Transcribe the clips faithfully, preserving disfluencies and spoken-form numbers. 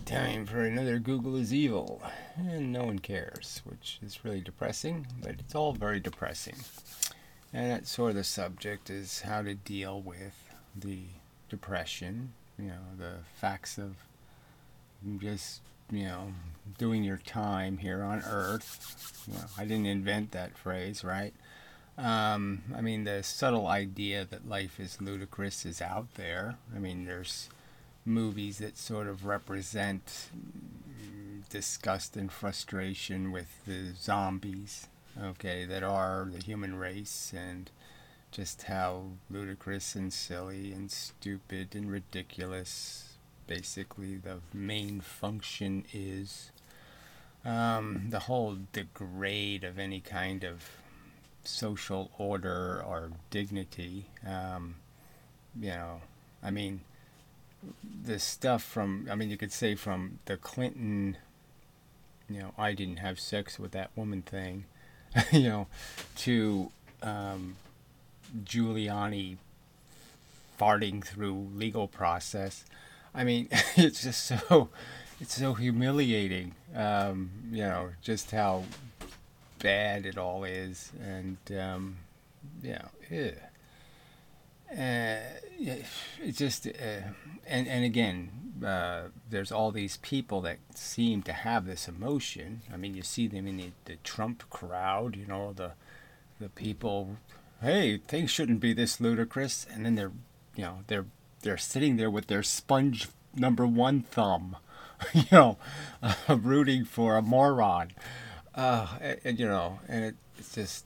time for another Google is evil, and no one cares, which is really depressing, but it's all very depressing. And that's sort of the subject is how to deal with the depression, you know, the facts of just, you know, doing your time here on Earth. You know, I didn't invent that phrase, right? Um, I mean, the subtle idea that life is ludicrous is out there. I mean, there's movies that sort of represent disgust and frustration with the zombies, okay, that are the human race, and just how ludicrous and silly and stupid and ridiculous basically the main function is. Um, the whole degrade of any kind of social order or dignity. Um, you know, I mean, the stuff from, I mean, you could say from the Clinton, you know, I didn't have sex with that woman thing, you know, to um, Giuliani farting through legal process. I mean, it's just so, it's so humiliating, um, you know, just how bad it all is. And, um, you know, ew. Uh, yeah, it's just, uh, and and again, uh, there's all these people that seem to have this emotion. I mean, you see them in the, the Trump crowd, you know, the the people. Hey, things shouldn't be this ludicrous, and then they're, you know, they're they're sitting there with their sponge number one thumb, you know, uh, rooting for a moron, uh, and, and you know, and it, it's just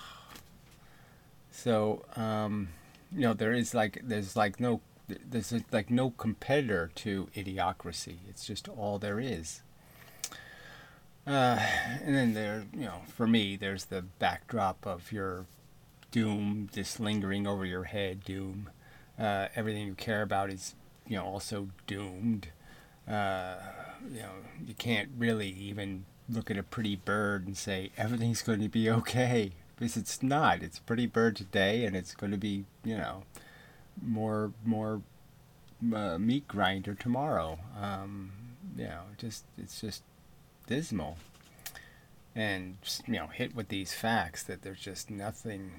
so. Um, you know, there is like there's like no there's like no competitor to idiocracy. It's just all there is. Uh, and then there, you know, for me, there's the backdrop of your doom, just lingering over your head. Doom. Uh, everything you care about is, you know, also doomed. Uh, you know, you can't really even look at a pretty bird and say everything's going to be okay because it's not. It's a pretty bird today, and it's going to be, you know, more more uh, meat grinder tomorrow. Um, you know, just it's just dismal, and you know, hit with these facts that there's just nothing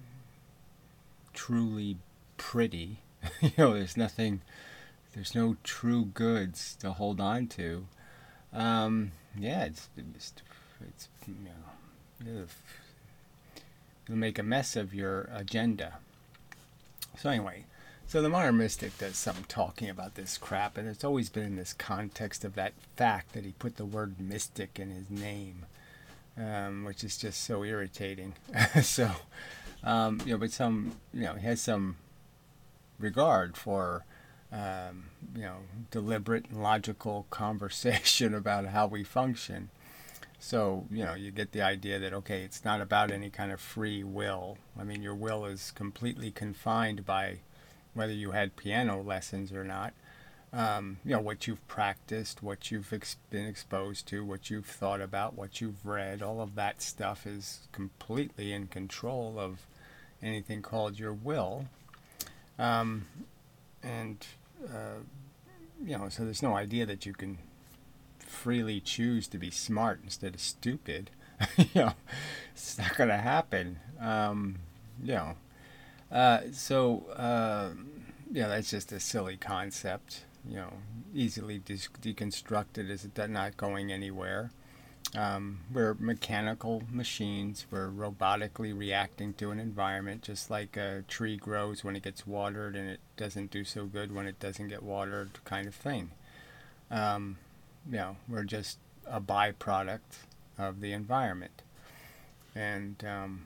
truly pretty. you know, there's nothing. There's no true goods to hold on to. Um, yeah, it's it's, it's you know, it'll make a mess of your agenda. So anyway, so the modern mystic does some talking about this crap, and it's always been in this context of that fact that he put the word mystic in his name, um, which is just so irritating. so, um, you know, but some, you know, he has some regard for, um, you know, deliberate and logical conversation about how we function. So, you know, you get the idea that, okay, it's not about any kind of free will. I mean, your will is completely confined by whether you had piano lessons or not. Um, you know, what you've practiced, what you've ex- been exposed to, what you've thought about, what you've read, all of that stuff is completely in control of anything called your will. Um, and, uh, you know, so there's no idea that you can freely choose to be smart instead of stupid. you know, it's not going to happen. Um, you know, uh, so uh, yeah, that's just a silly concept. You know, easily de- deconstructed as it not going anywhere. Um, we're mechanical machines. We're robotically reacting to an environment, just like a tree grows when it gets watered, and it doesn't do so good when it doesn't get watered, kind of thing. Um, you know, we're just a byproduct of the environment. And um,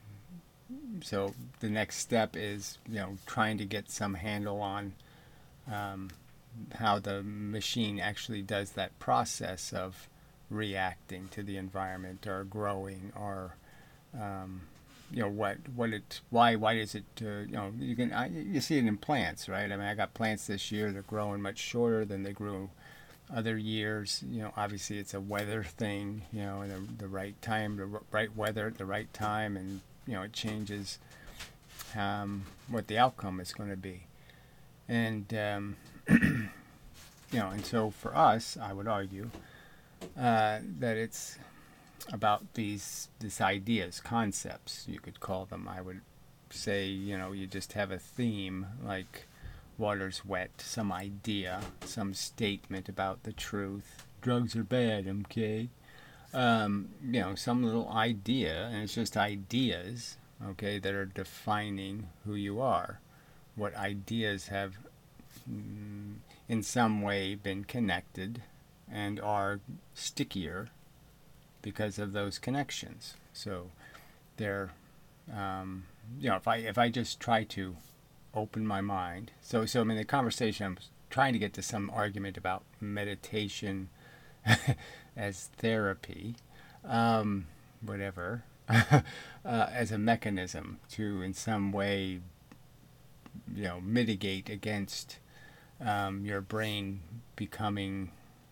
so the next step is, you know, trying to get some handle on um, how the machine actually does that process of reacting to the environment or growing or um, you know what what it why why is it uh, you know you can I, you see it in plants, right? I mean, I got plants this year. They're growing much shorter than they grew other years. You know, obviously it's a weather thing, you know, the, the right time, the right weather at the right time, and you know it changes um, what the outcome is going to be. And um, you know, and so for us, I would argue uh, that it's about these these ideas, concepts, you could call them. I would say, you know, you just have a theme like water's wet, some idea, some statement about the truth. Drugs are bad, okay? Um, you know, some little idea, and it's just ideas, okay, that are defining who you are. What ideas have mm, in some way been connected and are stickier because of those connections. So they're, um, you know, if I if I just try to open my mind, so so I mean the conversation I'm trying to get to some argument about meditation as therapy, um, whatever, uh, as a mechanism to in some way, you know, mitigate against um, your brain becoming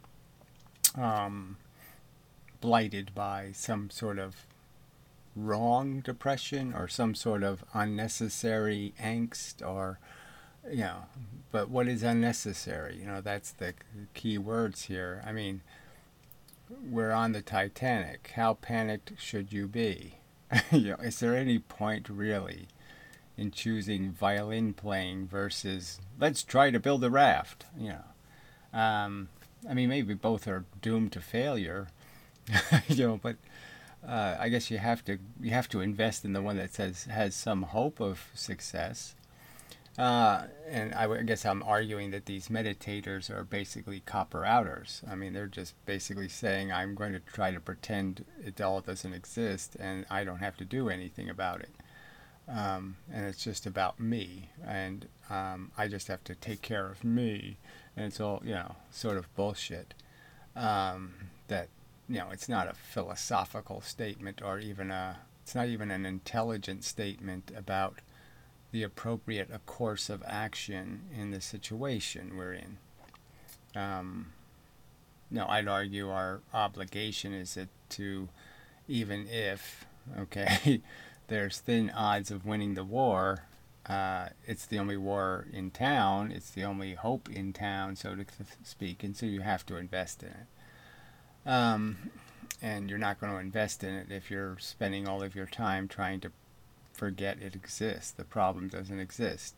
um, blighted by some sort of wrong depression or some sort of unnecessary angst or you know but what is unnecessary, you know that's the key words here. I mean, we're on the Titanic. How panicked should you be? You know, is there any point really in choosing violin playing versus let's try to build a raft? You know, um, I mean, maybe both are doomed to failure, you know, but uh, I guess you have to you have to invest in the one that says has some hope of success. Uh, and I, w- I guess I'm arguing that these meditators are basically copper outers. I mean, they're just basically saying, I'm going to try to pretend it all doesn't exist and I don't have to do anything about it. Um, and it's just about me. And um, I just have to take care of me. And it's all, you know, sort of bullshit. Um, that, you know, it's not a philosophical statement or even a, it's not even an intelligent statement about the appropriate a course of action in the situation we're in. Um, no, I'd argue our obligation is that to, even if, okay, there's thin odds of winning the war, uh, it's the only war in town, it's the only hope in town, so to speak, and so you have to invest in it. Um, and you're not going to invest in it if you're spending all of your time trying to forget it exists. The problem doesn't exist.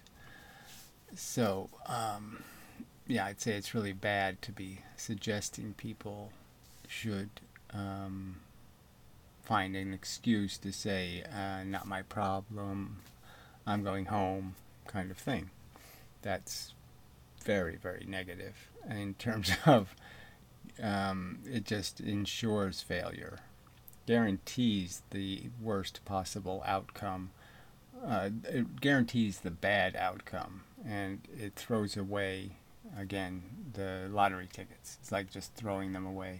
So, um, yeah, I'd say it's really bad to be suggesting people should um, find an excuse to say, uh, not my problem, I'm going home, kind of thing. That's very, very negative in terms of um, it just ensures failure, guarantees the worst possible outcome. Uh, it guarantees the bad outcome, and it throws away, again, the lottery tickets. It's like just throwing them away.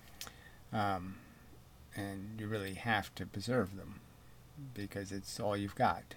Um, and you really have to preserve them because it's all you've got.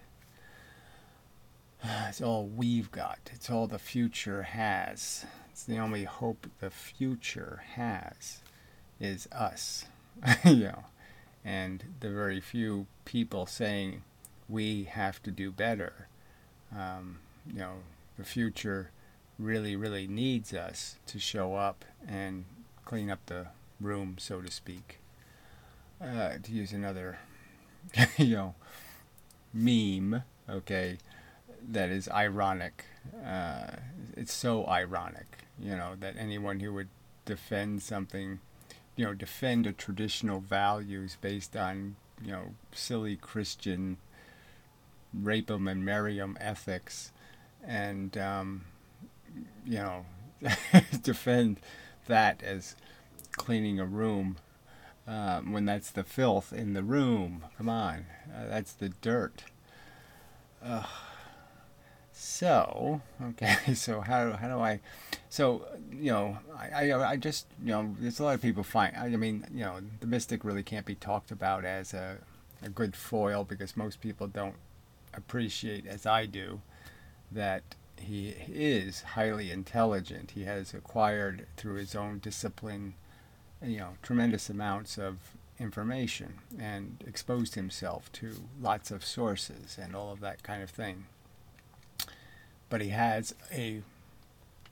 It's all we've got. It's all the future has. It's the only hope the future has is us. You know, and the very few people saying we have to do better. Um, you know, the future really, really needs us to show up and clean up the room, so to speak. Uh, to use another, you know, meme, okay, that is ironic. Uh, it's so ironic, you know, that anyone who would defend something, you know, defend a traditional values based on, you know, silly Christian rape 'em and marry 'em ethics, and um, you know, defend that as cleaning a room um, when that's the filth in the room. Come on, uh, that's the dirt. Uh, so okay, so how how do I? So you know, I, I I just you know, there's a lot of people find. I mean, you know, the mystic really can't be talked about as a a good foil because most people don't appreciate, as I do, that he is highly intelligent. He has acquired through his own discipline, you know, tremendous amounts of information and exposed himself to lots of sources and all of that kind of thing. But he has a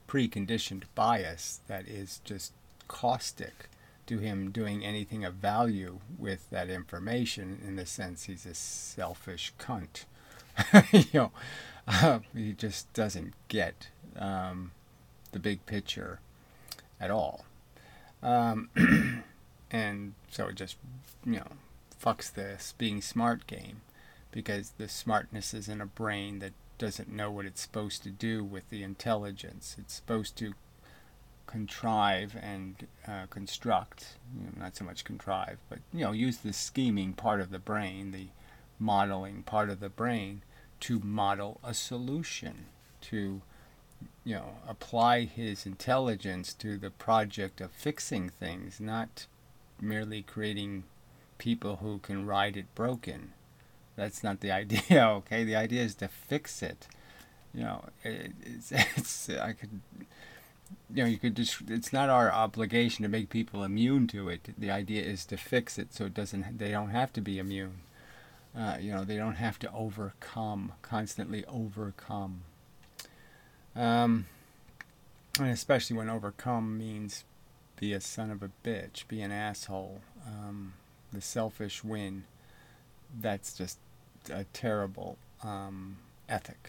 preconditioned bias that is just caustic to him doing anything of value with that information, in the sense he's a selfish cunt. you know, uh, he just doesn't get um, the big picture at all. Um, and so it just, you know, fucks the being smart game, because the smartness is in a brain that doesn't know what it's supposed to do with the intelligence. It's supposed to contrive and uh, construct, you know, not so much contrive, but, you know, use the scheming part of the brain, the modeling part of the brain, to model a solution, to, you know, apply his intelligence to the project of fixing things, not merely creating people who can ride it broken. That's not the idea, okay? The idea is to fix it. You know, it, it's, it's, I could, you know, you could just, it's not our obligation to make people immune to it. The idea is to fix it so it doesn't, they don't have to be immune. Uh, you know, they don't have to overcome, constantly overcome. Um, and especially when overcome means be a son of a bitch, be an asshole, um, the selfish win. That's just a terrible um, ethic.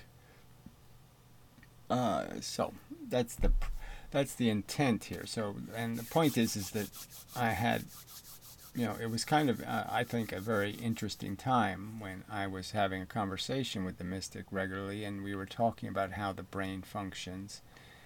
Uh, so that's the that's the intent here. So, and the point is, is that I had, you know, it was kind of, uh, I think, a very interesting time when I was having a conversation with the mystic regularly, and we were talking about how the brain functions,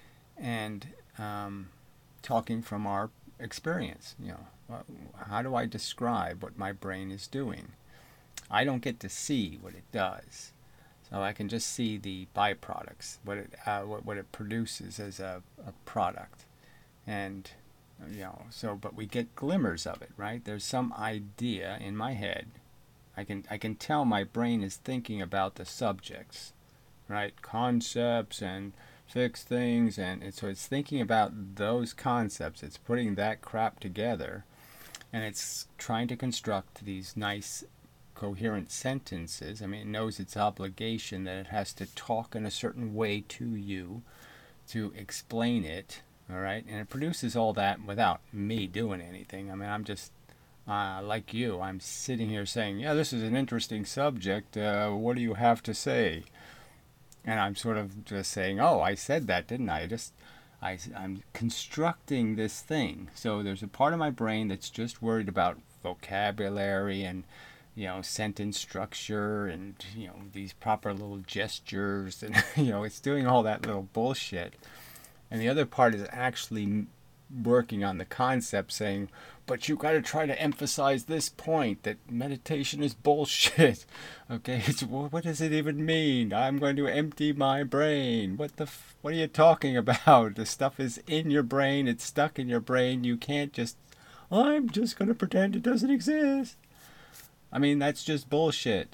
and um, talking from our experience. You know, how do I describe what my brain is doing? I don't get to see what it does, so I can just see the byproducts, what it uh, what, what it produces as a, a product, and you know. So, but we get glimmers of it, right? There's some idea in my head. I can I can tell my brain is thinking about the subjects, right? Concepts and fixed things, and it, so it's thinking about those concepts. It's putting that crap together, and it's trying to construct these nice, coherent sentences. I mean, it knows its obligation that it has to talk in a certain way to you to explain it, all right? And it produces all that without me doing anything. I mean, I'm just, uh, like you, I'm sitting here saying, yeah, this is an interesting subject. Uh, what do you have to say? And I'm sort of just saying, oh, I said that, didn't I? I just, I, I'm constructing this thing. So there's a part of my brain that's just worried about vocabulary and, you know, sentence structure and, you know, these proper little gestures, and, you know, it's doing all that little bullshit. And the other part is actually working on the concept, saying, but you got to try to emphasize this point, that meditation is bullshit. Okay, it's, what does it even mean? I'm going to empty my brain. What the, f- what are you talking about? The stuff is in your brain. It's stuck in your brain. You can't just, I'm just going to pretend it doesn't exist. I mean, that's just bullshit.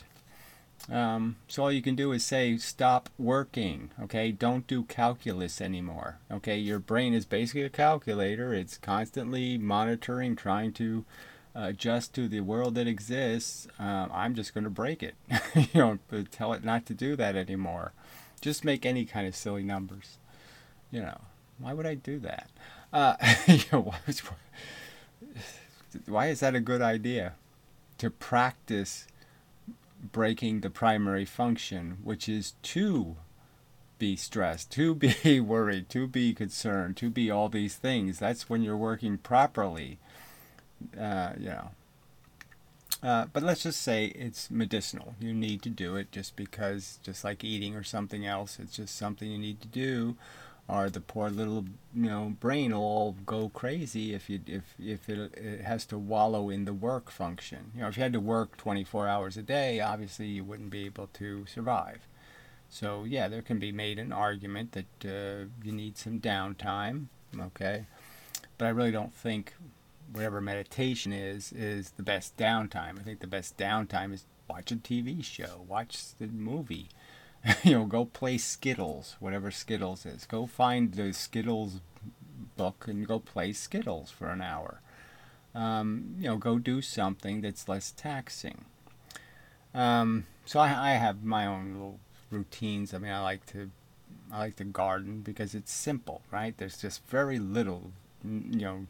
Um, so all you can do is say, stop working, okay? Don't do calculus anymore, okay? Your brain is basically a calculator. It's constantly monitoring, trying to uh, adjust to the world that exists. Um, I'm just going to break it. you know, tell it not to do that anymore. Just make any kind of silly numbers. You know, why would I do that? Uh, you know, why, why is that a good idea? To practice breaking the primary function, which is to be stressed, to be worried, to be concerned, to be all these things. That's when you're working properly. Uh, you know. Uh, but let's just say it's medicinal. You need to do it just because, just like eating or something else, it's just something you need to do. Or the poor little, you know, brain will all go crazy if you if if it, it has to wallow in the work function. You know, if you had to work twenty-four hours a day, obviously you wouldn't be able to survive. So yeah, there can be made an argument that uh, you need some downtime, okay? But I really don't think whatever meditation is is the best downtime. I think the best downtime is watch a T V show, watch the movie. You know, go play Skittles, whatever Skittles is. Go find the Skittles book and go play Skittles for an hour. Um, you know, go do something that's less taxing. Um, so I, I have my own little routines. I mean, I like to I like to garden because it's simple, right? There's just very little, you know,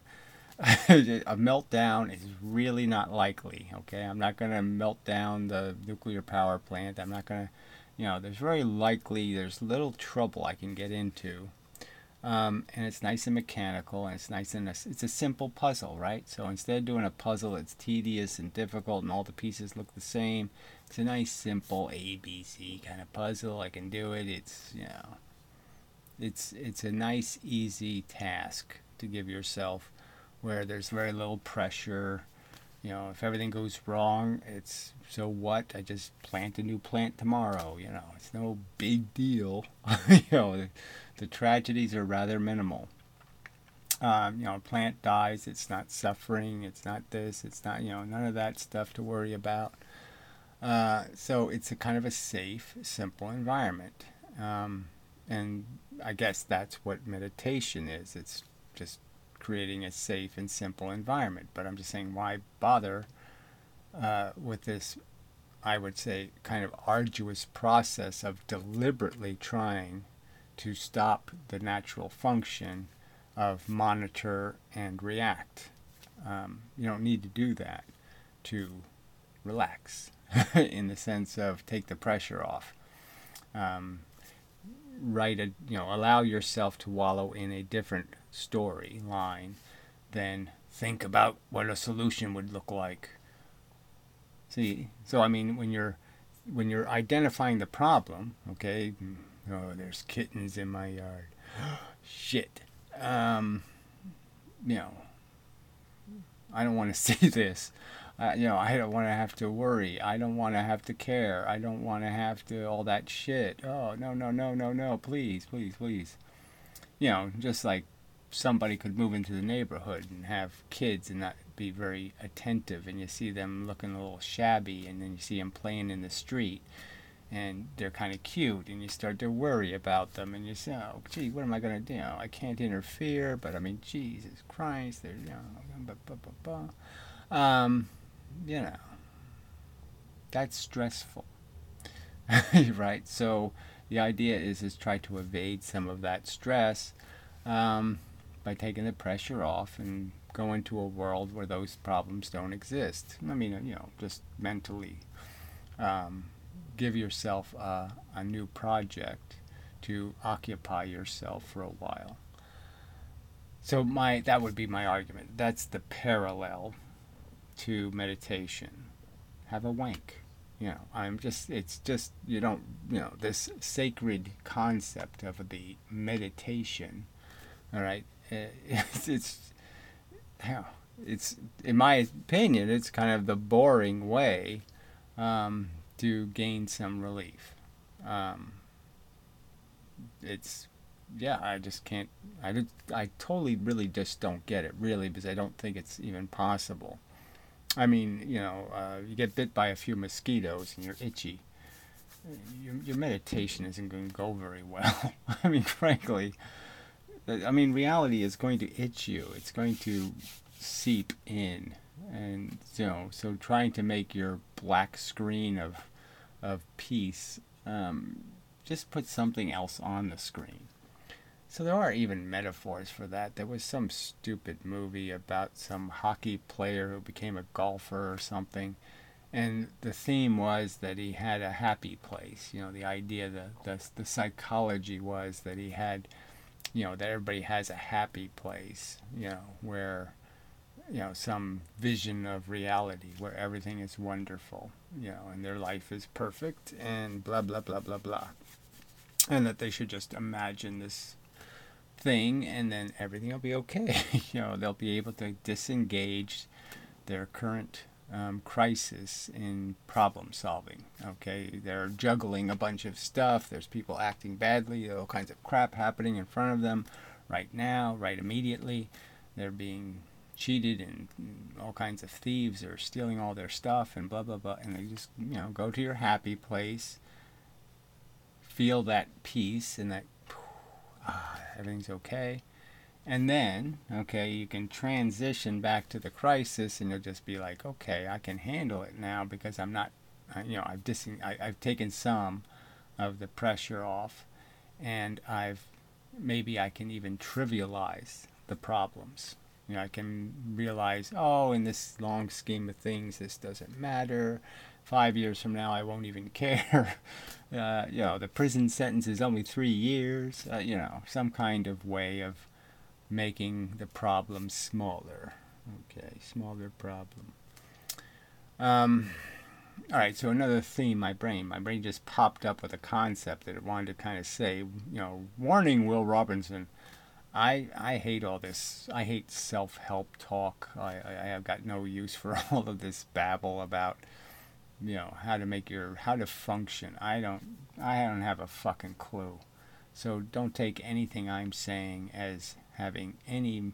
a meltdown is really not likely. Okay, I'm not going to melt down the nuclear power plant. I'm not going to, you know, there's very likely there's little trouble I can get into, um, and it's nice and mechanical, and it's nice and a, it's a simple puzzle, right? So instead of doing a puzzle that's tedious and difficult, and all the pieces look the same, it's a nice simple A B C kind of puzzle. I can do it. It's you know, it's it's a nice easy task to give yourself where there's very little pressure. You know, if everything goes wrong, it's so what? I just plant a new plant tomorrow. You know, it's no big deal. you know, the, the tragedies are rather minimal. Um, you know, a plant dies, it's not suffering, it's not this, it's not, you know, none of that stuff to worry about. Uh, so it's a kind of a safe, simple environment. Um, and I guess that's what meditation is. It's just creating a safe and simple environment. But I'm just saying, why bother uh, with this, I would say, kind of arduous process of deliberately trying to stop the natural function of monitor and react. Um, you don't need to do that to relax in the sense of take the pressure off. Um, write a, you know, allow yourself to wallow in a different storyline than think about what a solution would look like. See, so I mean, when you're when you're identifying the problem, okay, oh, there's kittens in my yard. Shit. Um, you know, I don't want to see this. Uh, you know, I don't want to have to worry. I don't want to have to care. I don't want to have to all that shit. Oh, no, no, no, no, no. Please, please, please. You know, just like somebody could move into the neighborhood and have kids and not be very attentive, and you see them looking a little shabby, and then you see them playing in the street, and they're kind of cute, and you start to worry about them, and you say, oh, gee, what am I going to do? You know, I can't interfere, but I mean, Jesus Christ, they're, you know, blah, blah, blah, blah. Um, you know, that's stressful, right? So the idea is is try to evade some of that stress um, by taking the pressure off and go into a world where those problems don't exist. I mean, you know, just mentally um, give yourself a, a new project to occupy yourself for a while. So my that would be my argument. That's the parallel to meditation. Have a wank. You know, I'm just, it's just, you don't, you know, this sacred concept of the meditation, all right, it's, it's, hell, it's, in my opinion, it's kind of the boring way um, to gain some relief. Um, it's, yeah, I just can't, I, just, I totally really just don't get it, really, because I don't think it's even possible. I mean, you know, uh, you get bit by a few mosquitoes and you're itchy. Your, your meditation isn't going to go very well. I mean, frankly, I mean, reality is going to itch you. It's going to seep in, and you know, so trying to make your black screen of of peace, um, just put something else on the screen. So there are even metaphors for that. There was some stupid movie about some hockey player who became a golfer or something, and the theme was that he had a happy place. You know, the idea, the the, the psychology was that he had, you know, that everybody has a happy place. You know, where, you know, some vision of reality where everything is wonderful. You know, and their life is perfect and blah blah blah blah blah, and that they should just imagine this thing and then everything will be okay. You know, they'll be able to disengage their current um, crisis in problem solving. Okay, they're juggling a bunch of stuff. There's people acting badly, all kinds of crap happening in front of them right now, right immediately. They're being cheated, and all kinds of thieves are stealing all their stuff and blah blah blah, and they just, you know, go to your happy place, feel that peace and that ah, everything's okay. And then, okay, you can transition back to the crisis, and you'll just be like, okay, I can handle it now because I'm not, uh, you know, I've dis- I, I've taken some of the pressure off, and I've maybe I can even trivialize the problems. You know, I can realize, oh, in this long scheme of things, this doesn't matter. Five years from now, I won't even care. Uh, you know, the prison sentence is only three years. Uh, you know, some kind of way of making the problem smaller. Okay, smaller problem. Um, all right, so another theme, my brain. My brain just popped up with a concept that it wanted to kind of say, you know, warning, Will Robinson. I, I hate all this. I hate self-help talk. I, I, I have got no use for all of this babble about, you know, how to make your, how to function. I don't, I don't have a fucking clue. So don't take anything I'm saying as having any,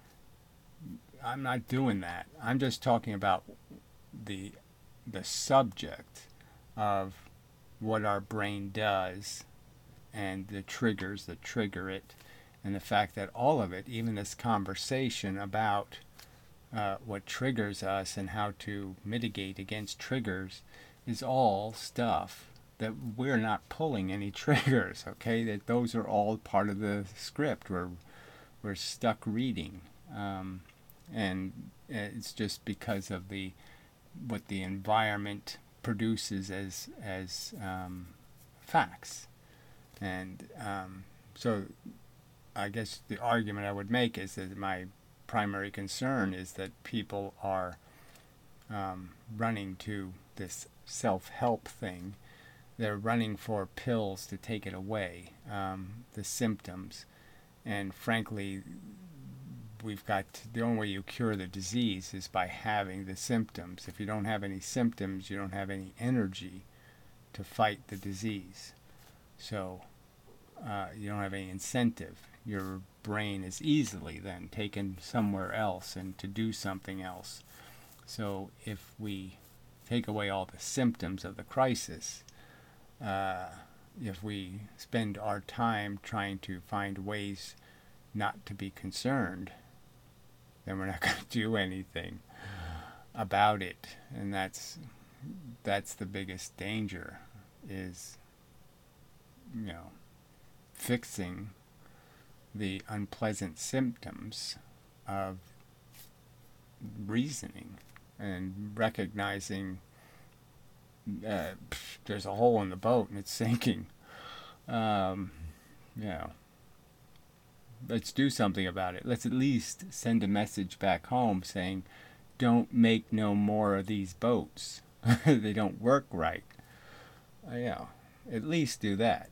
I'm not doing that. I'm just talking about the, the subject of what our brain does and the triggers that trigger it, and the fact that all of it, even this conversation about uh, what triggers us and how to mitigate against triggers, is all stuff that we're not pulling any triggers. Okay, that those are all part of the script. We're we're stuck reading, um, and it's just because of the what the environment produces as as um, facts, and um, so I guess the argument I would make is that my primary concern is that people are um, running to this self-help thing. They're running for pills to take it away, um, the symptoms, and frankly, we've got to, the only way you cure the disease is by having the symptoms. If you don't have any symptoms, you don't have any energy to fight the disease. So uh, you don't have any incentive. Your brain is easily then taken somewhere else and to do something else. So if we take away all the symptoms of the crisis, uh, if we spend our time trying to find ways not to be concerned, then we're not going to do anything about it. And that's that's the biggest danger, is, you know, fixing the unpleasant symptoms of reasoning and recognizing uh, pff, there's a hole in the boat and it's sinking. Um, you know, let's do something about it. Let's at least send a message back home saying, don't make no more of these boats. They don't work right. Uh, you know, at least do that.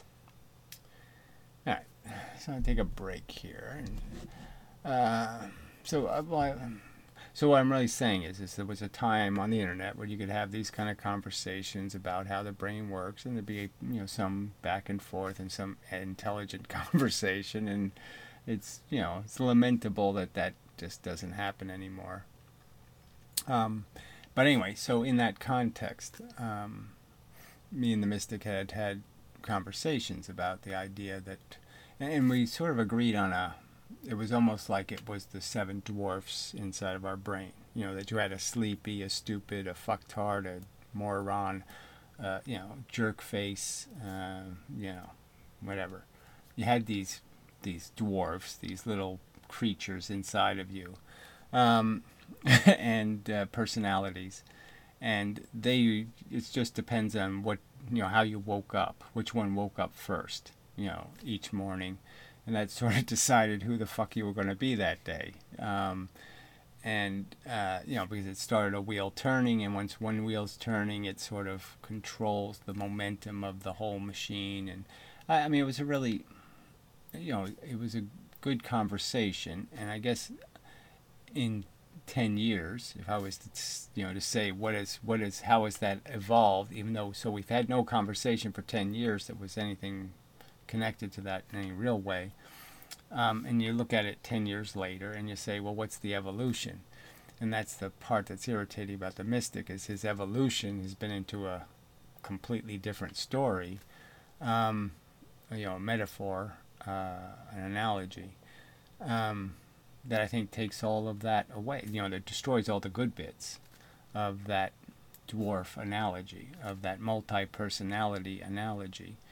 All right, so I'll take a break here. And, uh, so, uh, well, I, so what I'm really saying is, is there was a time on the internet where you could have these kind of conversations about how the brain works, and there'd be, you know, some back and forth and some intelligent conversation, and it's, you know, it's lamentable that that just doesn't happen anymore. Um, but anyway, so in that context, um, me and the mystic had had conversations about the idea that, and we sort of agreed on a, it was almost like it was the seven dwarfs inside of our brain. You know, that you had a sleepy, a stupid, a fucktard, a moron, uh, you know, jerk face, uh, you know, whatever. You had these these dwarfs, these little creatures inside of you, um, and uh, personalities, and they, it just depends on what, you know, how you woke up, which one woke up first, you know, each morning. And that sort of decided who the fuck you were going to be that day. Um, and, uh, you know, because it started a wheel turning, and once one wheel's turning, it sort of controls the momentum of the whole machine. And, I, I mean, it was a really, you know, it was a good conversation. And I guess in ten years, if I was to, you know, to say what is, what is, how has that evolved, even though, so we've had no conversation for ten years that was anything connected to that in any real way, um, and you look at it ten years later and you say, well, what's the evolution? And that's the part that's irritating about the mystic, is his evolution has been into a completely different story, um, you know, a metaphor, uh, an analogy, um, that I think takes all of that away, you know, that destroys all the good bits of that dwarf analogy, of that multi-personality analogy.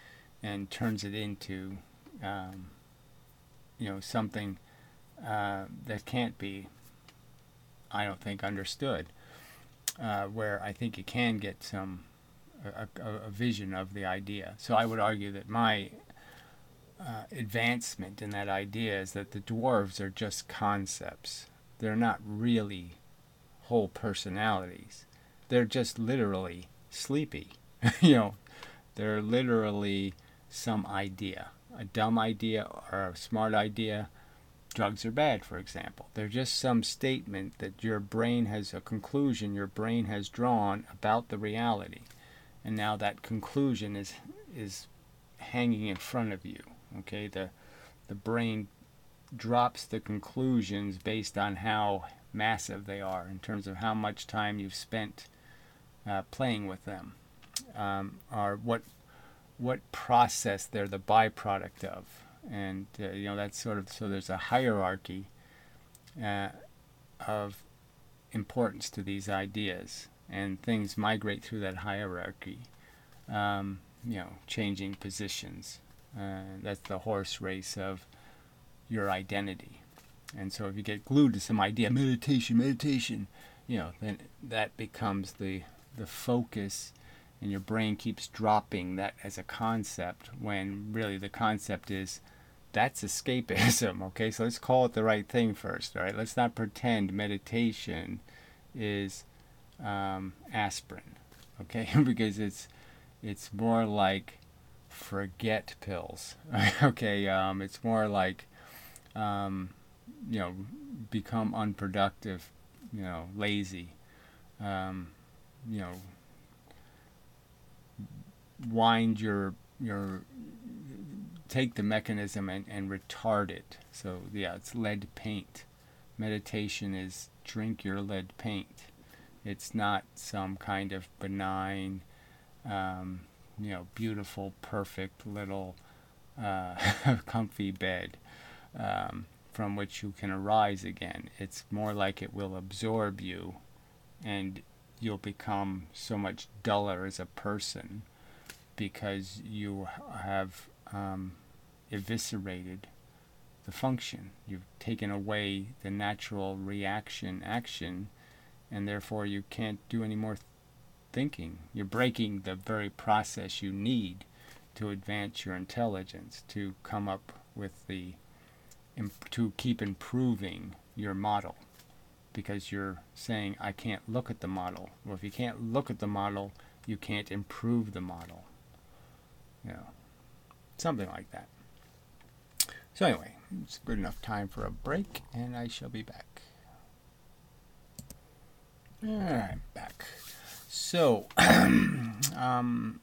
and turns it into, um, you know, something uh, that can't be, I don't think, understood. Uh, where I think you can get some a, a, a vision of the idea. So I would argue that my uh, advancement in that idea is that the dwarves are just concepts. They're not really whole personalities. They're just literally sleepy. you know, they're literally some idea, a dumb idea or a smart idea. Drugs are bad, for example. They're just some statement that your brain has, a conclusion your brain has drawn about the reality. And now that conclusion is is hanging in front of you. Okay, the the brain drops the conclusions based on how massive they are in terms of how much time you've spent uh, playing with them, um, or what what process they're the byproduct of. And uh, you know, that's sort of, so there's a hierarchy uh, of importance to these ideas, and things migrate through that hierarchy, um, you know, changing positions. Uh, that's the horse race of your identity. And so if you get glued to some idea, meditation, meditation, you know, then that becomes the the focus, and your brain keeps dropping that as a concept, when really the concept is, that's escapism. Okay, so let's call it the right thing first. All right, let's not pretend meditation is um, aspirin. Okay, because it's it's more like forget pills. okay, um, it's more like um, you know, become unproductive, you know, lazy, um, you know, wind your your take the mechanism and, and retard it. So yeah, it's lead paint. Meditation is drink your lead paint. It's not some kind of benign, um, you know, beautiful, perfect little uh, comfy bed um, from which you can arise again. It's more like it will absorb you, and you'll become so much duller as a person because you have um, eviscerated the function. You've taken away the natural reaction action, and therefore you can't do any more th- thinking. You're breaking the very process you need to advance your intelligence, to come up with the, imp- to keep improving your model, because you're saying, I can't look at the model. Well, if you can't look at the model, you can't improve the model. You know, something like that. So anyway, it's good enough time for a break, and I shall be back. Alright, back. So, um,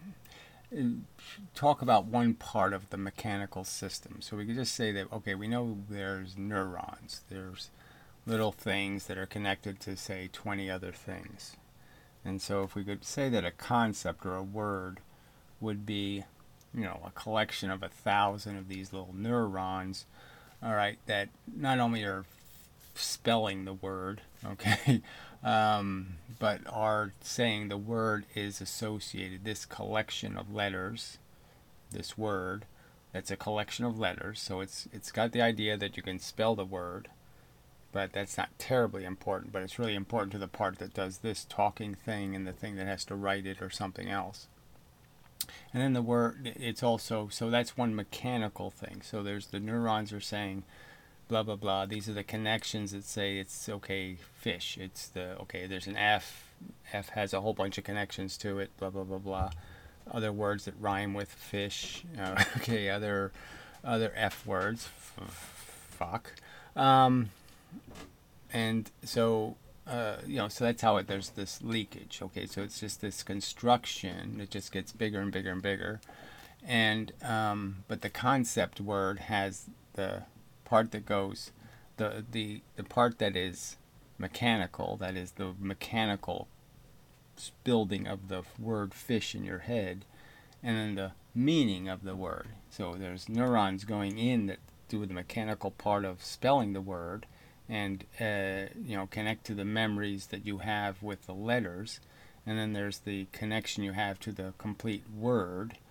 talk about one part of the mechanical system. So we could just say that, okay, we know there's neurons. There's little things that are connected to, say, twenty other things. And so if we could say that a concept or a word would be, you know, a collection of a thousand of these little neurons, all right, that not only are spelling the word, okay, um, but are saying the word is associated, this collection of letters, this word, that's a collection of letters, so it's it's got the idea that you can spell the word, but that's not terribly important, but it's really important to the part that does this talking thing and the thing that has to write it or something else. And then the word, it's also, so that's one mechanical thing. So there's the neurons are saying, blah, blah, blah. These are the connections that say it's, okay, fish. It's the, okay, there's an F. F has a whole bunch of connections to it, blah, blah, blah, blah. Other words that rhyme with fish. Uh, okay, other other F words. F- fuck. Um, and so... Uh, you know, so that's how it, there's this leakage. Okay, so it's just this construction that just gets bigger and bigger and bigger, and um, but the concept word has the part that goes, the the the part that is mechanical, that is the mechanical building of the word fish in your head, and then the meaning of the word. So there's neurons going in that do the mechanical part of spelling the word, and uh, you know, connect to the memories that you have with the letters, and then there's the connection you have to the complete word,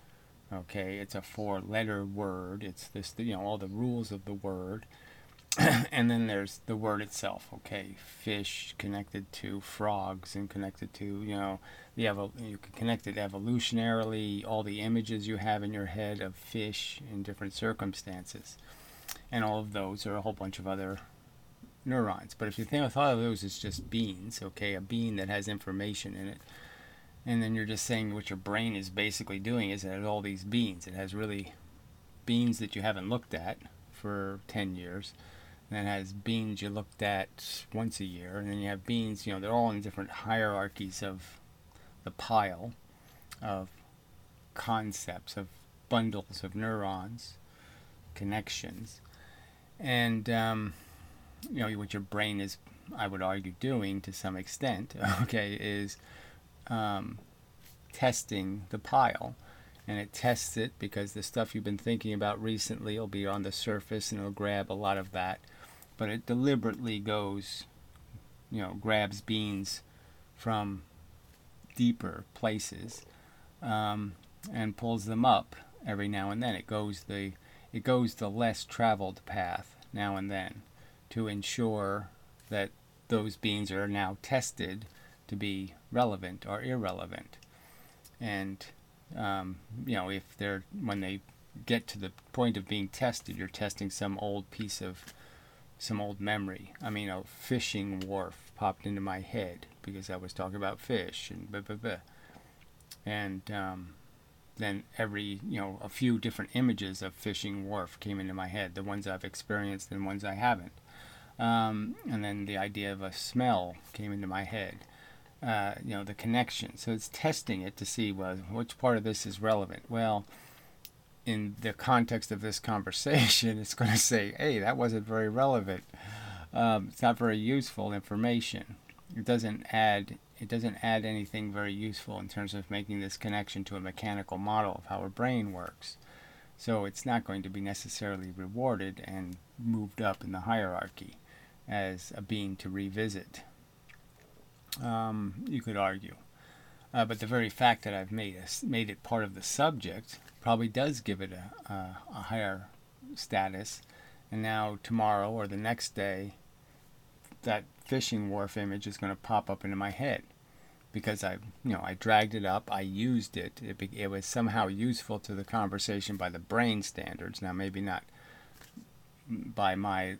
Okay, it's a four-letter word. It's this, you know, all the rules of the word. And then there's the word itself. Okay, fish connected to frogs and connected to, you know, the evol- you can connect it evolutionarily, all the images you have in your head of fish in different circumstances. And all of those are a whole bunch of other neurons. But if you think of all of those as just beans, okay, a bean that has information in it, and then you're just saying what your brain is basically doing is it has all these beans. It has really beans that you haven't looked at for ten years. And then it has beans you looked at once a year. And then you have beans, you know, they're all in different hierarchies of the pile of concepts, of bundles of neurons, connections. And, um, you know, what your brain is, I would argue, doing to some extent, okay, is um, testing the pile. And it tests it because the stuff you've been thinking about recently will be on the surface and it'll grab a lot of that. But it deliberately goes, you know, grabs beans from deeper places um, and pulls them up every now and then. It goes the it goes the less traveled path now and then to ensure that those beans are now tested to be relevant or irrelevant. And um, you know, if they're when they get to the point of being tested, you're testing some old piece of some old memory. I mean, a fishing wharf popped into my head because I was talking about fish and blah blah blah. And um, then every, you know, a few different images of fishing wharf came into my head, the ones I've experienced and ones I haven't. Um, and then the idea of a smell came into my head. Uh, you know, the connection. So it's testing it to see, well, which part of this is relevant. Well, in the context of this conversation, it's going to say, hey, that wasn't very relevant. Um, it's not very useful information. It doesn't add it doesn't add anything very useful in terms of making this connection to a mechanical model of how our brain works. So it's not going to be necessarily rewarded and moved up in the hierarchy as a being to revisit. Um, you could argue. Uh, but the very fact that I've made, a, made it part of the subject probably does give it a, a, a higher status. And now tomorrow or the next day, that fishing wharf image is going to pop up into my head because I, you know, I dragged it up, I used it. It, be, it was somehow useful to the conversation by the brain standards. Now maybe not by my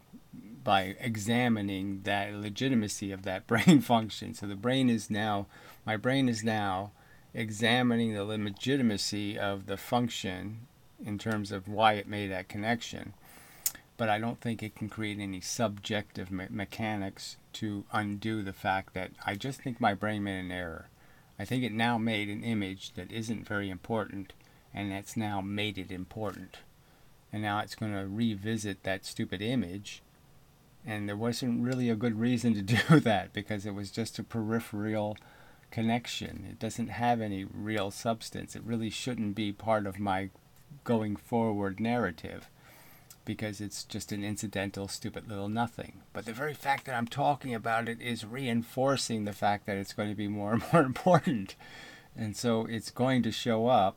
by examining that legitimacy of that brain function. So the brain is now, my brain is now examining the legitimacy of the function in terms of why it made that connection. But I don't think it can create any subjective me- mechanics to undo the fact that I just think my brain made an error. I think it now made an image that isn't very important, and it's now made it important. And now it's going to revisit that stupid image. And there wasn't really a good reason to do that because it was just a peripheral connection. It doesn't have any real substance. It really shouldn't be part of my going forward narrative because it's just an incidental, stupid little nothing. But the very fact that I'm talking about it is reinforcing the fact that it's going to be more and more important. And so it's going to show up.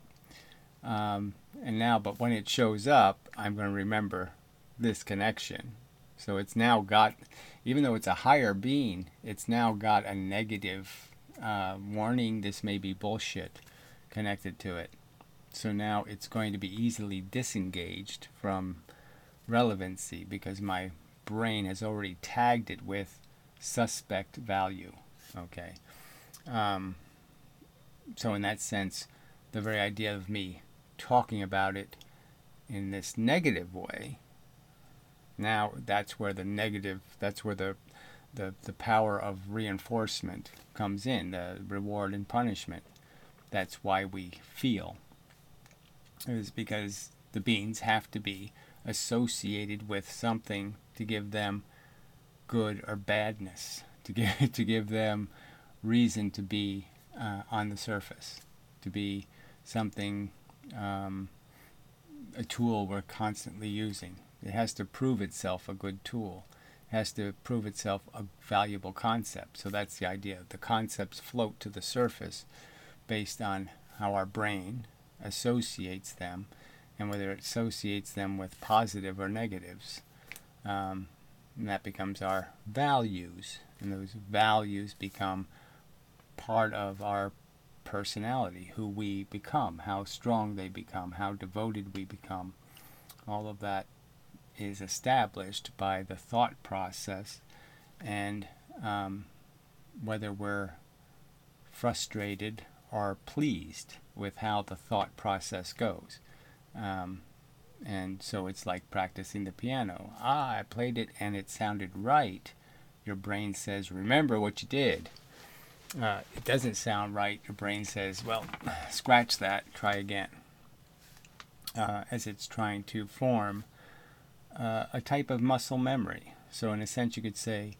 Um, and now, but when it shows up, I'm going to remember this connection. So it's now got, even though it's a higher being, it's now got a negative uh, warning, this may be bullshit, connected to it. So now it's going to be easily disengaged from relevancy because my brain has already tagged it with suspect value. Okay. Um, so in that sense, the very idea of me talking about it in this negative way, now that's where the negative, that's where the, the, the power of reinforcement comes in, the reward and punishment. That's why we feel. It is because the beings have to be associated with something to give them good or badness, to give, to give them reason to be uh, on the surface, to be something, um, a tool we're constantly using. It has to prove itself a good tool. It has to prove itself a valuable concept. So that's the idea. The concepts float to the surface based on how our brain associates them, and whether it associates them with positive or negatives. Um, and that becomes our values, and those values become part of our personality, who we become, how strong they become, how devoted we become. All of that is established by the thought process, and um, whether we're frustrated or pleased with how the thought process goes. Um, and so it's like practicing the piano. Ah, I played it and it sounded right. Your brain says, remember what you did. Uh, it doesn't sound right. Your brain says, well, scratch that, try again. Uh, as it's trying to form uh, a type of muscle memory. So in a sense you could say,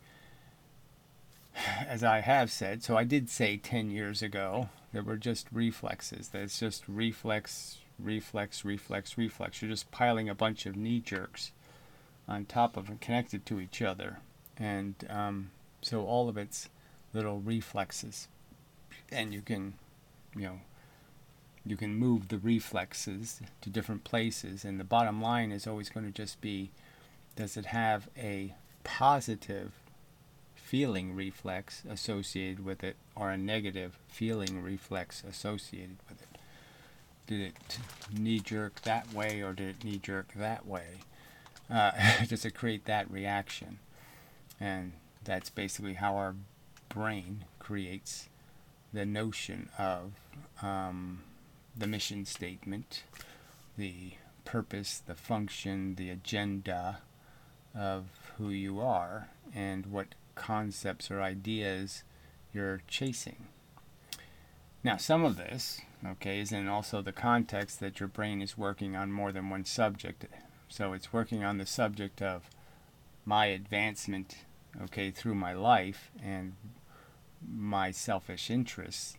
as I have said, so I did say ten years ago, there were just reflexes. That's just reflex, reflex, reflex, reflex. You're just piling a bunch of knee jerks on top of and connected to each other. And um, so all of it's little reflexes. And you can, you know, you can move the reflexes to different places. And the bottom line is always going to just be, does it have a positive feeling reflex associated with it, or a negative feeling reflex associated with it? Did it knee jerk that way, or did it knee jerk that way? Uh, does it create that reaction? And that's basically how our brain creates the notion of um, the mission statement, the purpose, the function, the agenda of who you are, and what concepts or ideas you're chasing. Now, some of this, okay, is in also the context that your brain is working on more than one subject. So it's working on the subject of my advancement, okay, through my life and my selfish interests,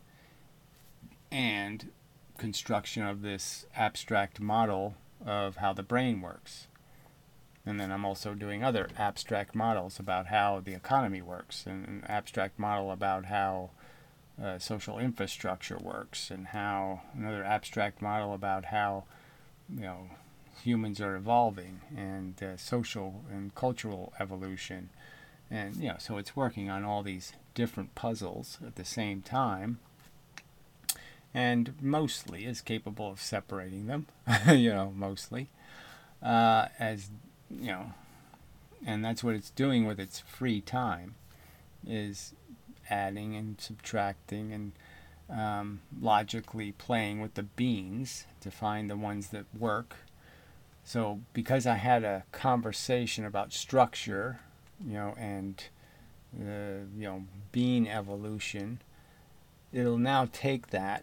and construction of this abstract model of how the brain works. And then I'm also doing other abstract models about how the economy works, and an abstract model about how uh, social infrastructure works, and how another abstract model about how, you know, humans are evolving, and uh, social and cultural evolution. And, you know, so it's working on all these different puzzles at the same time, and mostly is capable of separating them, you know, mostly, uh, as, you know, and that's what it's doing with its free time, is adding and subtracting and um, logically playing with the beans to find the ones that work. So because I had a conversation about structure, you know, and uh, you know, bean evolution, it'll now take that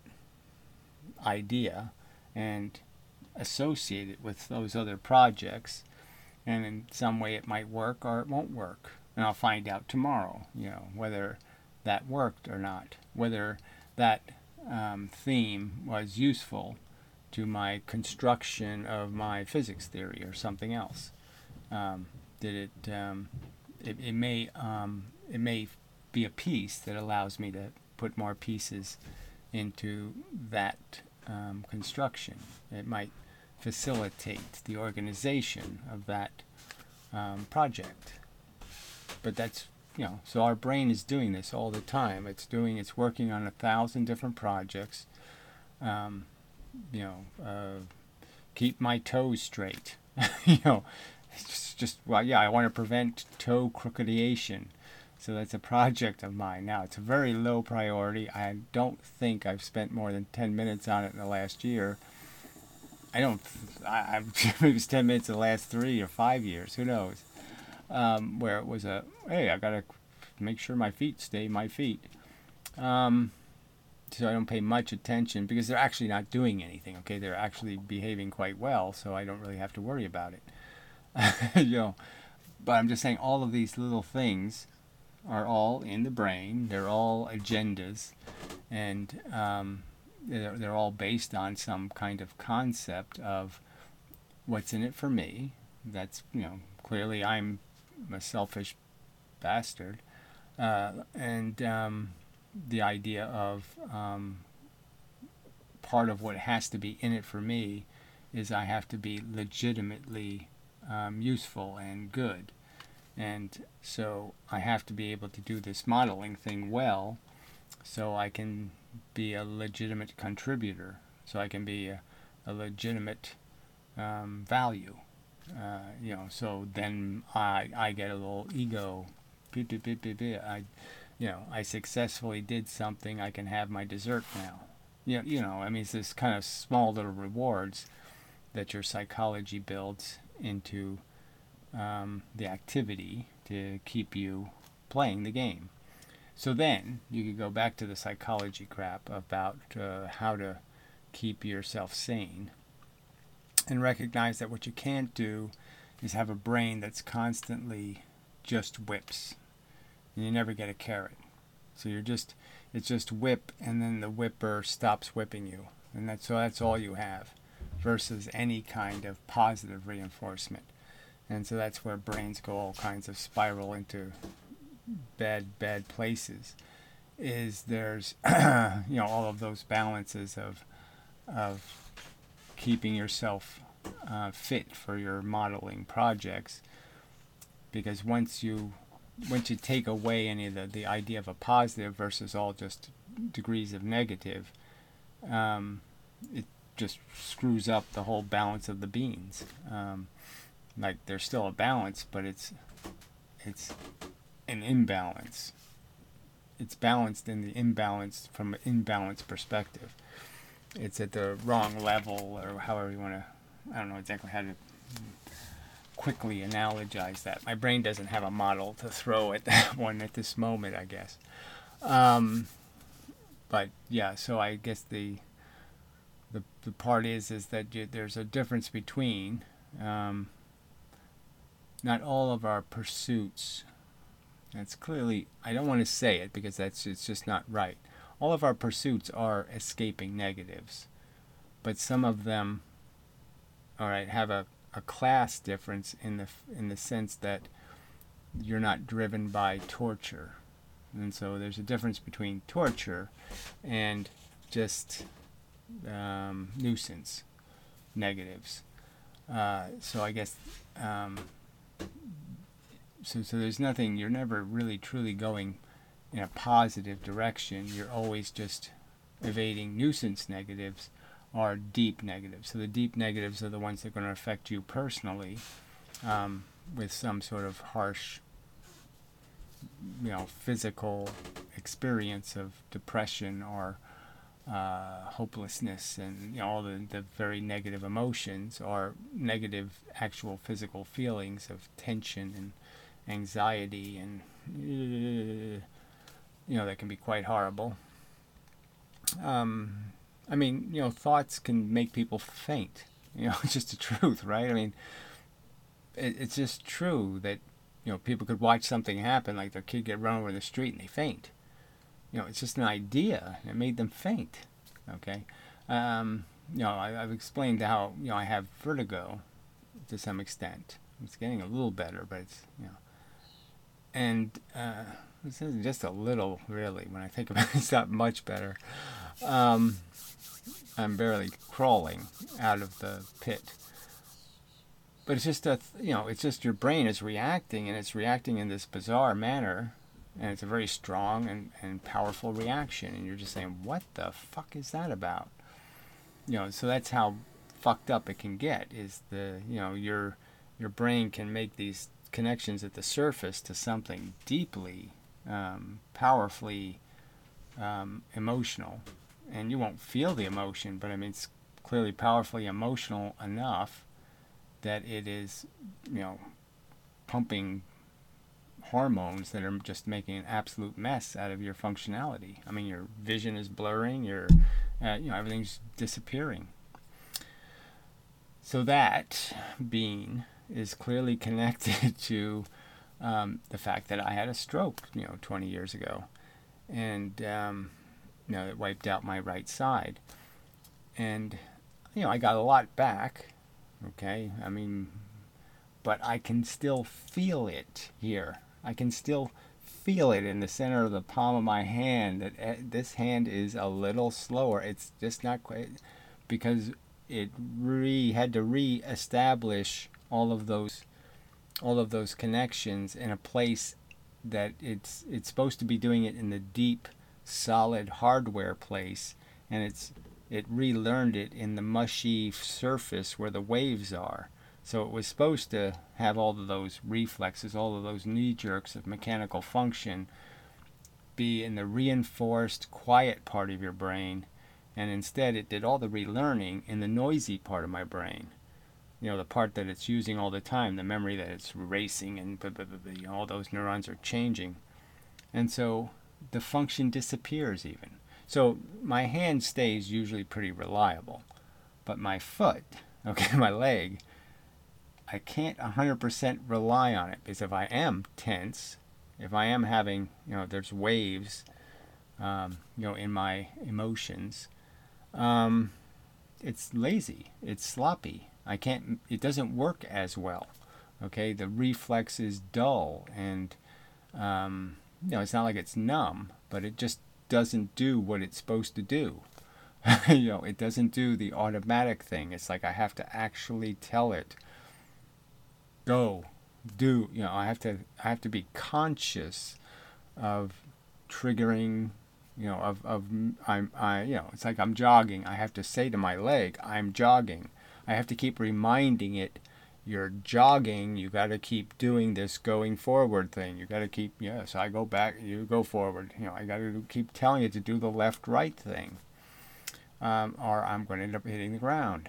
idea and associate it with those other projects, and in some way it might work or it won't work, and I'll find out tomorrow, you know, whether that worked or not, whether that um, theme was useful to my construction of my physics theory or something else. Um, did it, um, it, it may um, it may be a piece that allows me to put more pieces into that um, construction. It might facilitate the organization of that um, project. But that's, you know, so our brain is doing this all the time. It's doing, it's working on a thousand different projects. Um, you know, uh, keep my toes straight. you know, it's just, just, well, yeah, I want to prevent toe crookediation. So that's a project of mine. Now, it's a very low priority. I don't think I've spent more than ten minutes on it in the last year. I don't, I, I've, it was ten minutes in the last three or five years, who knows? Um, where it was a, hey, I gotta make sure my feet stay my feet. Um, so I don't pay much attention because they're actually not doing anything, okay? They're actually behaving quite well, so I don't really have to worry about it. you know, but I'm just saying all of these little things are all in the brain. They're all agendas, and um, they're, they're all based on some kind of concept of what's in it for me. That's, you know, clearly I'm a selfish bastard, uh, and um, the idea of um, part of what has to be in it for me is I have to be legitimately um, useful and good. And so I have to be able to do this modeling thing well so I can be a legitimate contributor, so I can be a, a legitimate um, value. Uh, you know, so then I I get a little ego. I, you know, I successfully did something. I can have my dessert now. You know, you know, I mean, it's this kind of small little rewards that your psychology builds into um, the activity to keep you playing the game. So then you could go back to the psychology crap about uh, how to keep yourself sane and recognize that what you can't do is have a brain that's constantly just whips and you never get a carrot. So you're just, it's just whip, and then the whipper stops whipping you, and that's so that's all you have, versus any kind of positive reinforcement. And so that's where brains go all kinds of spiral into bad, bad places. Is there's, you know, all of those balances of, of keeping yourself uh, fit for your modeling projects, because once you once you take away any of the, the idea of a positive versus all just degrees of negative, um, it just screws up the whole balance of the beans. Um, like there's still a balance, but it's it's an imbalance. It's balanced in the imbalance from an imbalanced perspective. It's at the wrong level, or however you want to, I don't know exactly how to quickly analogize that. My brain doesn't have a model to throw at that one at this moment, I guess. Um, but yeah, so I guess the the, the part is is that you, there's a difference between um, not all of our pursuits. That's clearly, I don't want to say it because that's it's just not right. All of our pursuits are escaping negatives, but some of them, all right, have a, a class difference in the in the sense that you're not driven by torture, and so there's a difference between torture and just um, nuisance negatives. Uh, so I guess um, so. So there's nothing. You're never really truly going in a positive direction. You're always just evading nuisance negatives or deep negatives. So the deep negatives are the ones that are going to affect you personally um, with some sort of harsh, you know, physical experience of depression or uh, hopelessness, and you know all the, the very negative emotions or negative actual physical feelings of tension and anxiety and uh, you know, that can be quite horrible. Um, I mean, you know, thoughts can make people faint. You know, it's just the truth, right? I mean, it, it's just true that, you know, people could watch something happen, like their kid get run over in the street and they faint. You know, it's just an idea. It made them faint. Okay? Um, you know, I, I've explained how, you know, I have vertigo to some extent. It's getting a little better, but it's, you know. And, uh, this is just a little, really. When I think about it, it's not much better. Um, I'm barely crawling out of the pit. But it's just a, you know, it's just your brain is reacting, and it's reacting in this bizarre manner, and it's a very strong and, and powerful reaction, and you're just saying, what the fuck is that about? You know, so that's how fucked up it can get. Is the, you know, your your brain can make these connections at the surface to something deeply Um, powerfully um, emotional, and you won't feel the emotion, but I mean it's clearly powerfully emotional enough that it is, you know, pumping hormones that are just making an absolute mess out of your functionality. I mean, your vision is blurring, your uh, you know, everything's disappearing. So that being is clearly connected to Um, the fact that I had a stroke, you know, twenty years ago, and um, you know, it wiped out my right side, and you know, I got a lot back. Okay, I mean, but I can still feel it here. I can still feel it in the center of the palm of my hand that uh, this hand is a little slower. It's just not quite, because it re had to re-establish all of those all of those connections in a place that it's it's supposed to be doing it in the deep, solid hardware place, and it's it relearned it in the mushy surface where the waves are. So it was supposed to have all of those reflexes, all of those knee jerks of mechanical function be in the reinforced, quiet part of your brain, and instead it did all the relearning in the noisy part of my brain. You know, the part that it's using all the time, the memory that it's racing, and blah, blah, blah, blah, you know, all those neurons are changing. And so the function disappears even. So my hand stays usually pretty reliable, but my foot, okay, my leg, I can't one hundred percent rely on it, because if I am tense, if I am having, you know, there's waves, um, you know, in my emotions, um, it's lazy, it's sloppy. I can't, it doesn't work as well. Okay, the reflex is dull, and, um, you know, it's not like it's numb, but it just doesn't do what it's supposed to do. You know, it doesn't do the automatic thing. It's like I have to actually tell it, go, do, you know, I have to, I have to be conscious of triggering, you know, of, of, I'm, I, you know, it's like I'm jogging. I have to say to my leg, I'm jogging. I have to keep reminding it, you're jogging, you got to keep doing this going forward thing. You got to keep, yes, I go back, you go forward. You know, I got to keep telling it to do the left right thing. Um, or I'm going to end up hitting the ground.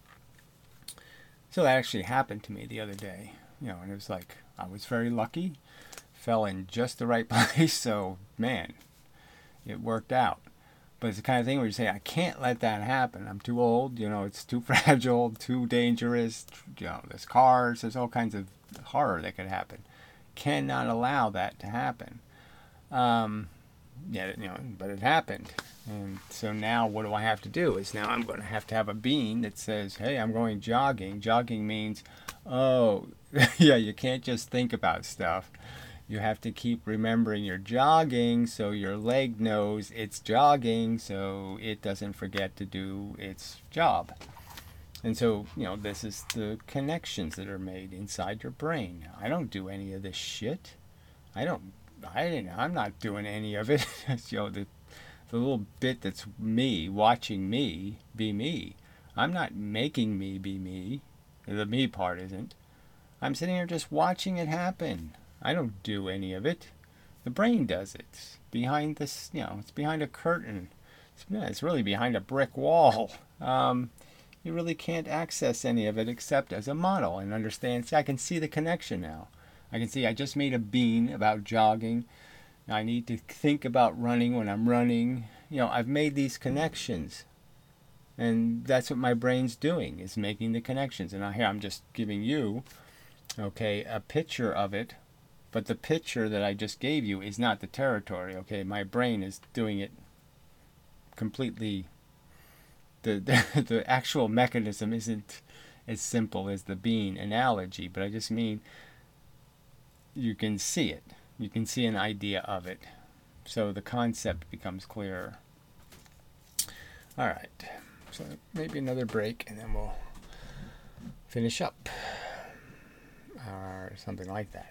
So that actually happened to me the other day, you know, and it was like, I was very lucky, fell in just the right place, so, man, it worked out. But it's the kind of thing where you say, I can't let that happen. I'm too old, you know, it's too fragile, too dangerous, you know, there's cars, there's all kinds of horror that could happen. Cannot allow that to happen. Um, yeah, you know, but it happened. And so now what do I have to do? Is now I'm going to have to have a bean that says, hey, I'm going jogging. Jogging means, oh, yeah, you can't just think about stuff. You have to keep remembering you're jogging, so your leg knows it's jogging, so it doesn't forget to do its job. And so, you know, this is the connections that are made inside your brain. I don't do any of this shit. I don't, I didn't, I'm not doing any of it. You know, the, the little bit that's me, watching me be me. I'm not making me be me. The me part isn't. I'm sitting here just watching it happen. I don't do any of it. The brain does it. Behind this, you know, it's behind a curtain. It's, yeah, it's really behind a brick wall. Um, you really can't access any of it except as a model and understand. See, I can see the connection now. I can see I just made a bean about jogging. I need to think about running when I'm running. You know, I've made these connections. And that's what my brain's doing, is making the connections. And I, here I'm just giving you, okay, a picture of it. But the picture that I just gave you is not the territory, okay? My brain is doing it completely. The, the, the actual mechanism isn't as simple as the bean analogy, but I just mean you can see it. You can see an idea of it. So the concept becomes clearer. All right. So maybe another break, and then we'll finish up. Or something like that.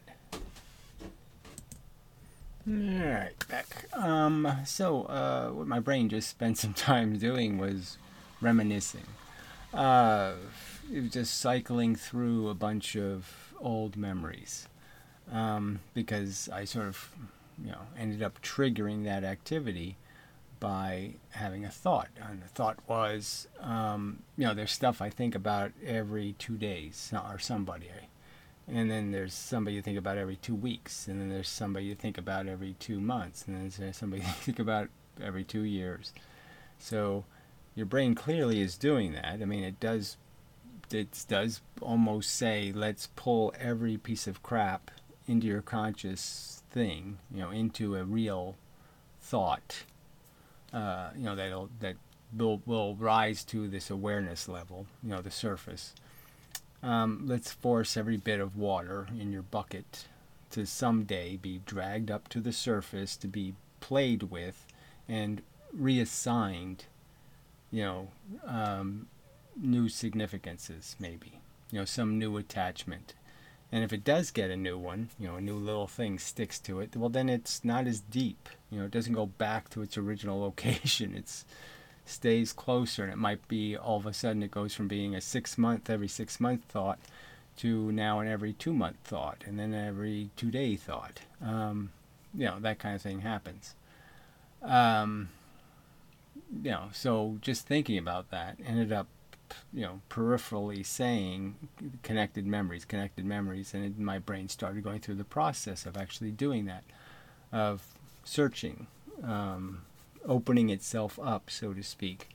Alright, back. Um, so, uh, what my brain just spent some time doing was reminiscing. Uh, it was just cycling through a bunch of old memories. Um, because I sort of, you know, ended up triggering that activity by having a thought. And the thought was, um, you know, there's stuff I think about every two days, or somebody. And then there's somebody you think about every two weeks. And then there's somebody you think about every two months. And then there's somebody you think about every two years. So your brain clearly is doing that. I mean, it does, it does almost say, let's pull every piece of crap into your conscious thing, you know, into a real thought, uh, you know, that'll, that will, will rise to this awareness level, you know, the surface. Um, let's force every bit of water in your bucket to someday be dragged up to the surface to be played with and reassigned, you know, um, new significances, maybe, you know, some new attachment. And if it does get a new one, you know, a new little thing sticks to it, well, then it's not as deep. You know, it doesn't go back to its original location. It's stays closer, and it might be all of a sudden it goes from being a six month, every six month thought to now an every two month thought, and then every two day thought. Um, you know, that kind of thing happens. Um, you know, so just thinking about that ended up, you know, peripherally saying connected memories, connected memories, and it, my brain started going through the process of actually doing that, of searching, um, opening itself up, so to speak.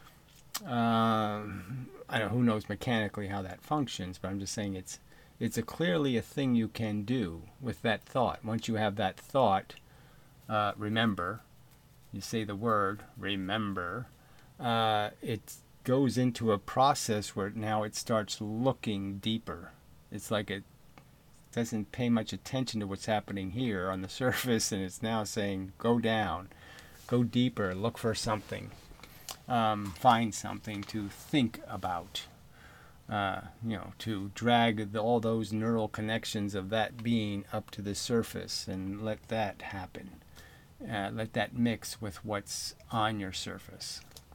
Um, I don't know, who knows mechanically how that functions, but I'm just saying it's it's a clearly a thing you can do with that thought. Once you have that thought, uh, remember, you say the word remember, uh, it goes into a process where now it starts looking deeper. It's like it doesn't pay much attention to what's happening here on the surface, and it's now saying go down. Go deeper, look for something, um, find something to think about, uh, you know, to drag the, all those neural connections of that being up to the surface and let that happen. Uh, let that mix with what's on your surface.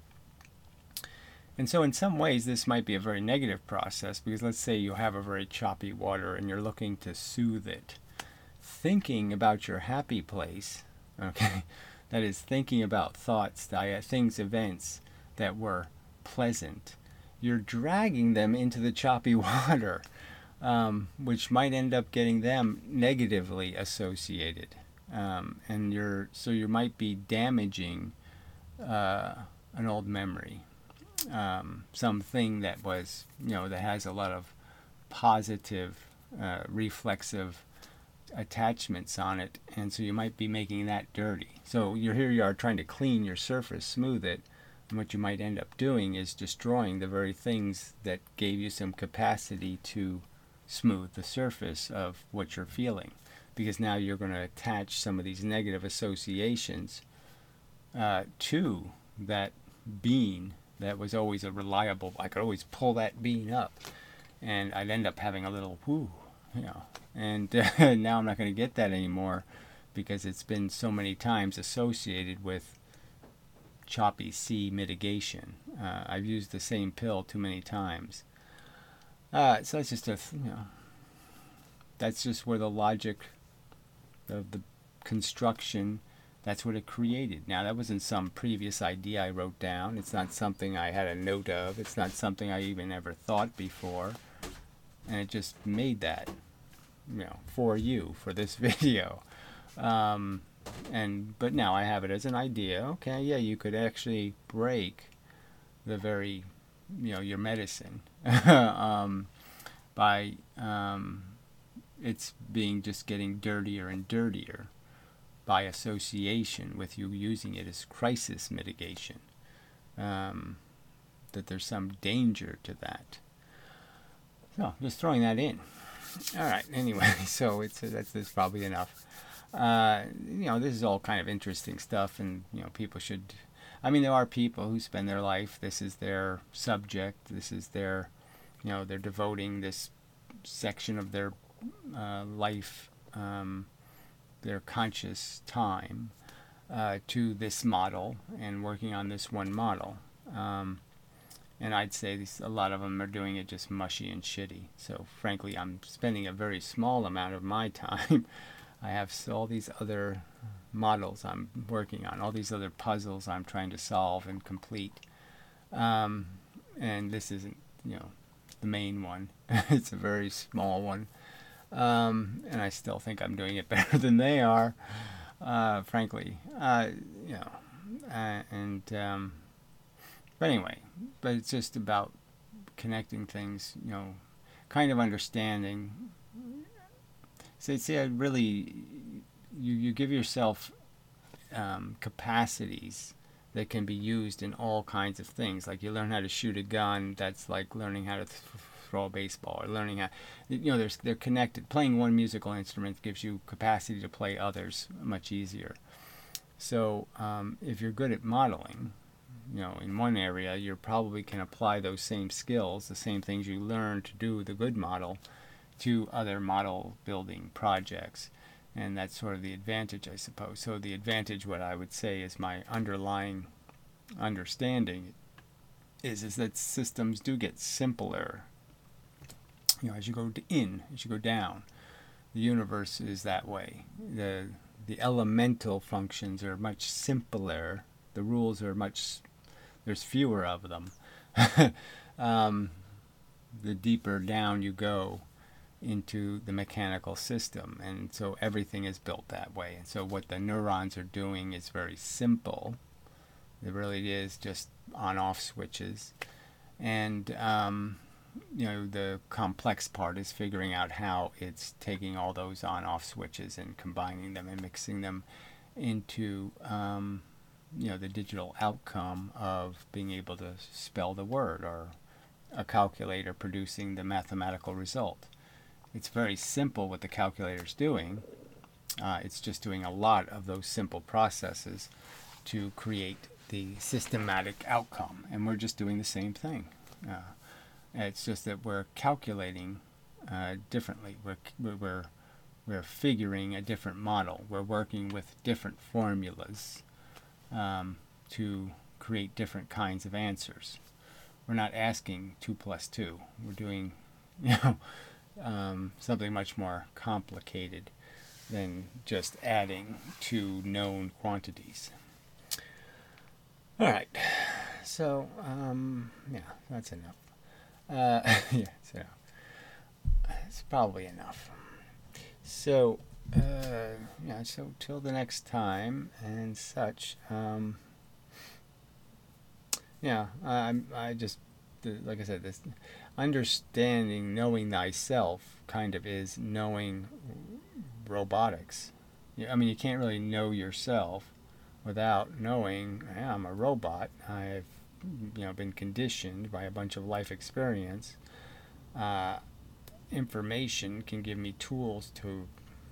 And so in some ways this might be a very negative process, because let's say you have a very choppy water and you're looking to soothe it. Thinking about your happy place, okay, that is, thinking about thoughts, things, events that were pleasant, you're dragging them into the choppy water, um, which might end up getting them negatively associated. Um, and you're so you might be damaging uh, an old memory, um, something that was, you know, that has a lot of positive, uh, reflexive attachments on it, and so you might be making that dirty. So you're here, you are trying to clean your surface, smooth it, and what you might end up doing is destroying the very things that gave you some capacity to smooth the surface of what you're feeling, because now you're going to attach some of these negative associations uh, to that being that was always a reliable, I could always pull that being up, and I'd end up having a little whoo, you know, and uh, now I'm not going to get that anymore, because it's been so many times associated with choppy sea mitigation. Uh, I've used the same pill too many times. Uh, so that's just a, you know, that's just where the logic of the construction, that's what it created. Now, that wasn't some previous idea I wrote down. It's not something I had a note of. It's not something I even ever thought before. And it just made that, you know, for you, for this video. Um, and but now I have it as an idea. Okay, yeah, you could actually break the very, you know, your medicine um, by um, it's being just getting dirtier and dirtier by association with you using it as crisis mitigation. Um, that there's some danger to that. So just throwing that in. All right. Anyway, so it's uh, that's, that's probably enough. Uh, you know, this is all kind of interesting stuff, and you know, people should. I mean, there are people who spend their life. This is their subject. This is their, you know, they're devoting this section of their uh, life, um, their conscious time, uh, to this model and working on this one model. Um, And I'd say these, a lot of them are doing it just mushy and shitty. So frankly, I'm spending a very small amount of my time. I have all these other models I'm working on, all these other puzzles I'm trying to solve and complete. Um, and this isn't, you know, the main one. It's a very small one. Um, and I still think I'm doing it better than they are, uh, frankly. Uh, you know, uh, and... Um, But anyway, but it's just about connecting things, you know, kind of understanding. So, see, I really, you, you give yourself um, capacities that can be used in all kinds of things. Like you learn how to shoot a gun, that's like learning how to th- throw a baseball, or learning how, you know, there's, they're connected. Playing one musical instrument gives you capacity to play others much easier. So um, if you're good at modeling, you know, in one area, you probably can apply those same skills, the same things you learn to do the good model, to other model building projects. And that's sort of the advantage, I suppose. So the advantage, what I would say, is my underlying understanding is, is that systems do get simpler. You know, as you go in, as you go down, the universe is that way. The the elemental functions are much simpler. The rules are much, there's fewer of them. um, the deeper down you go into the mechanical system, and so everything is built that way. And so what the neurons are doing is very simple. It really is just on-off switches. And um, you know, the complex part is figuring out how it's taking all those on-off switches and combining them and mixing them into um, you know, the digital outcome of being able to spell the word, or a calculator producing the mathematical result. It's very simple what the calculator's doing. Uh, it's just doing a lot of those simple processes to create the systematic outcome, and we're just doing the same thing. Uh, it's just that we're calculating uh, differently. We're we're we're figuring a different model. We're working with different formulas um, to create different kinds of answers. We're not asking two plus two. We're doing, you know, um, something much more complicated than just adding two known quantities. All right, so um, yeah, that's enough. Uh, yeah, so it's probably enough. So uh, yeah, so till the next time and such. Um, yeah, I I just like I said, this understanding, knowing thyself, kind of is knowing robotics. I mean, you can't really know yourself without knowing, yeah, I'm a robot. I've, you know, been conditioned by a bunch of life experience. Uh, information can give me tools to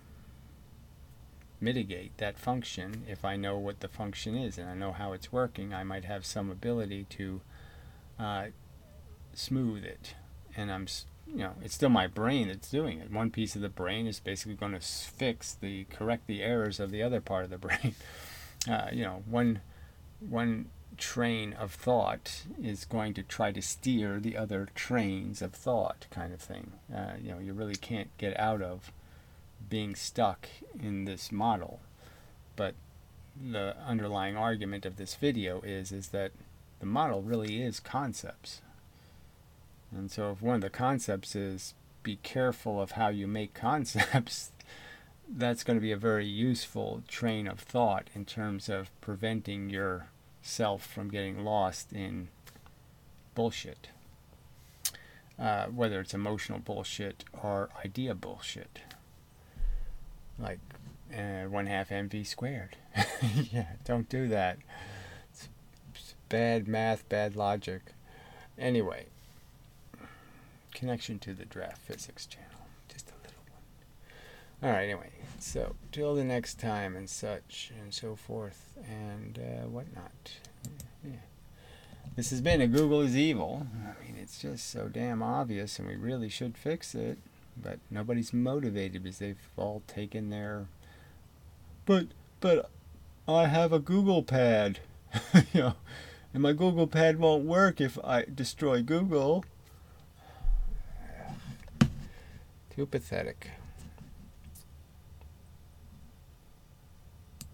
mitigate that function. If I know what the function is and I know how it's working, I might have some ability to uh, smooth it. And I'm, you know, it's still my brain that's doing it. One piece of the brain is basically going to fix the, correct the errors of the other part of the brain. Uh, you know, one one train of thought is going to try to steer the other trains of thought, kind of thing. Uh, you know, you really can't get out of being stuck in this model. But the underlying argument of this video is is that the model really is concepts. And so if one of the concepts is be careful of how you make concepts, that's going to be a very useful train of thought in terms of preventing yourself from getting lost in bullshit. Uh, whether it's emotional bullshit or idea bullshit. Like uh, one half mv squared. Yeah, don't do that. It's, it's bad math, bad logic. Anyway, connection to the Draft Physics channel. Just a little one. Alright, anyway, so till the next time and such and so forth and uh, whatnot. Yeah. This has been a Google is Evil. I mean, it's just so damn obvious and we really should fix it. But nobody's motivated because they've all taken their... But, but, I have a Google Pad. You know, and my Google Pad won't work if I destroy Google. Too pathetic.